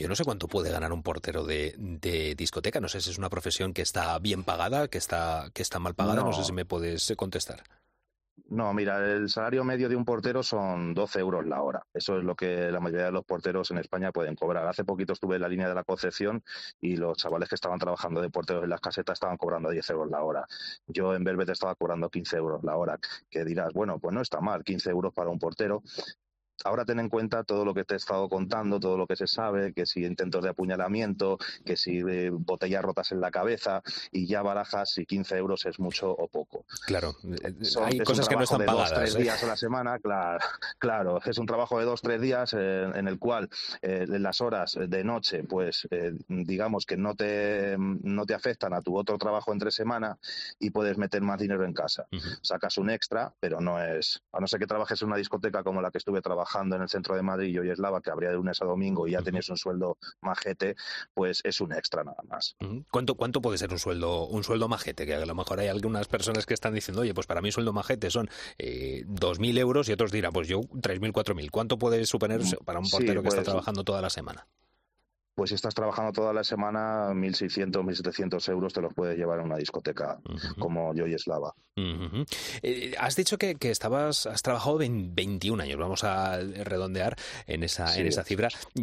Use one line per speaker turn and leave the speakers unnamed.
Yo no sé cuánto puede ganar un portero de discoteca. No sé si es una profesión que está bien pagada, que está mal pagada. No sé si
No,
me puedes contestar.
no, mira, el salario medio de un portero son 12 euros la hora. Eso es lo que la mayoría de los porteros en España pueden cobrar. Hace poquito estuve en la línea de la Concepción y los chavales que estaban trabajando de porteros en las casetas estaban cobrando 10 euros la hora. Yo en Velvet estaba cobrando 15 euros la hora. Que dirás, bueno, pues no está mal, 15 euros para un portero. Ahora ten en cuenta todo lo que te he estado contando, todo lo que se sabe, que si intentos de apuñalamiento, que si botellas rotas en la cabeza, y ya barajas si 15 euros es mucho o poco.
Claro, hay
Es un
cosas que no
trabajo
están
de dos,
pagadas,
tres
¿eh?
días a la semana, claro, claro, es un trabajo de 2, 3 días en el cual las horas de noche, pues digamos que no te afectan a tu otro trabajo entre semana y puedes meter más dinero en casa.
Ujú.
Sacas un extra, pero no es, a no ser que trabajes en una discoteca como la que estuve trabajando en el centro de Madrid, yo y Eslava, que abría de lunes a domingo y ya
Ujú.
tenías un sueldo majete, pues es un extra nada más.
Ujú. ¿Cuánto puede ser un sueldo majete? Que a lo mejor hay algunas personas que están diciendo, oye, pues para mí sueldo majete son 2.000 euros y otros dirán, pues yo 3.000, 4.000. ¿Cuánto puede suponer para un
Sí,
portero que está
pues
trabajando toda la semana?
Pues si estás trabajando toda la semana, 1.600, 1.700 euros te los puedes llevar en una discoteca
Ujú.
como yo y Eslava.
Ujú. Has dicho que has trabajado 21 años, vamos a redondear en esa
Sí,
cifra.